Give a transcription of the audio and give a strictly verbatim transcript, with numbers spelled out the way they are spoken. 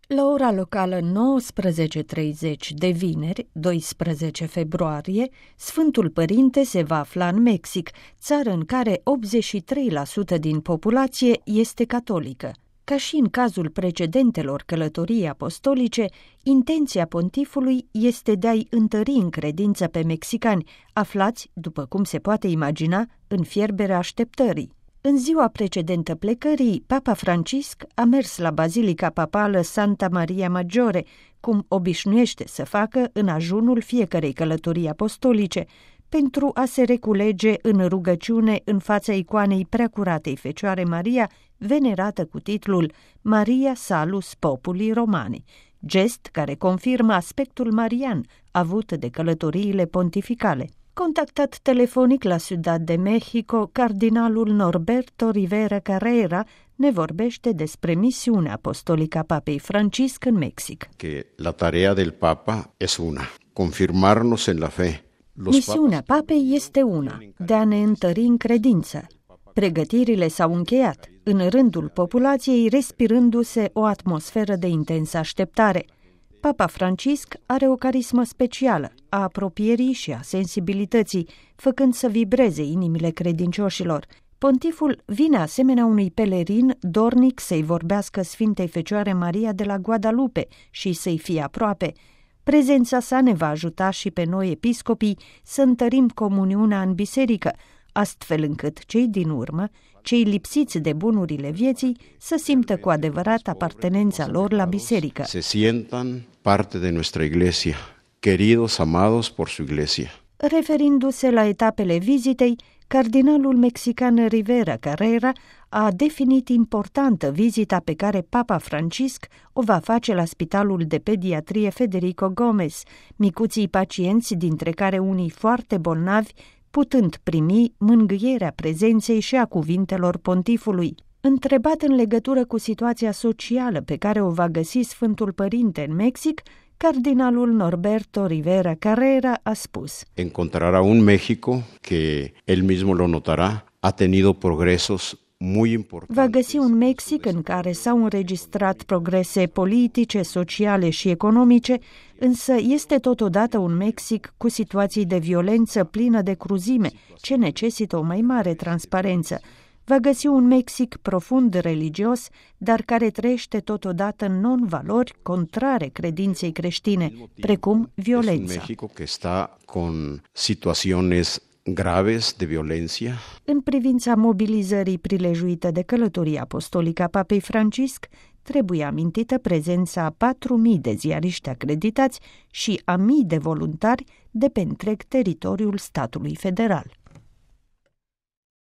La ora locală nouăsprezece și treizeci de vineri, doisprezece februarie, Sfântul Părinte se va afla în Mexic, țară în care optzeci și trei la sută din populație este catolică. Ca și în cazul precedentelor călătorii apostolice, intenția pontifului este de a-i întări în credință pe mexicani, aflați, după cum se poate imagina, în fierberea așteptării. În ziua precedentă plecării, Papa Francisc a mers la Bazilica Papală Santa Maria Maggiore, cum obișnuiește să facă în ajunul fiecărei călătorii apostolice, pentru a se reculege în rugăciune în fața icoanei Preacuratei Fecioare Maria, venerată cu titlul Maria Salus Populi Romani, gest care confirmă aspectul marian avut de călătoriile pontificale. Contactat telefonic la Ciudad de Mexico, cardinalul Norberto Rivera Carrera ne vorbește despre misiunea apostolică a Papei Francisc în Mexic. Que la tarea del Papa es una, confirmarnos en la fe. Misiunea Papei este una, de a ne întări în credință. Pregătirile s-au încheiat, în rândul populației respirându-se o atmosferă de intensă așteptare. Papa Francisc are o carismă specială a apropierii și a sensibilității, făcând să vibreze inimile credincioșilor. Pontiful vine asemenea unui pelerin dornic să-i vorbească Sfintei Fecioare Maria de la Guadalupe și să-i fie aproape. Prezența sa ne va ajuta și pe noi episcopii să întărim comuniunea în biserică, astfel încât cei din urmă, cei lipsiți de bunurile vieții, să simtă cu adevărat apartenența lor la biserică. Se sientan parte de nuestra iglesia, queridos, amados por su iglesia. Referindu-se la etapele vizitei, cardinalul mexican Rivera Carrera a definit importantă vizita pe care Papa Francisc o va face la Spitalul de Pediatrie Federico Gomez, micuții pacienți, dintre care unii foarte bolnavi, putând primi mângâierea prezenței și a cuvintelor pontifului. Întrebat în legătură cu situația socială pe care o va găsi Sfântul Părinte în Mexic, cardinalul Norberto Rivera Carrera a spus: Encontrará un México que él mismo lo notará, ha tenido progresos muy importantes. Va găsi un Mexic în care s-au înregistrat progrese politice, sociale și economice, însă este totodată un Mexic cu situații de violență plină de cruzime, ce necesită o mai mare transparență. Va găsi un Mexic profund religios, dar care trăiește totodată non-valori contrare credinței creștine, precum violența. Es un México que está con situaciones graves de violencia. În privința mobilizării prilejuite de călătoria apostolică a Papei Francisc, trebuie amintită prezența a patru mii de ziariști acreditați și a mii de voluntari de pe întreg teritoriul statului federal.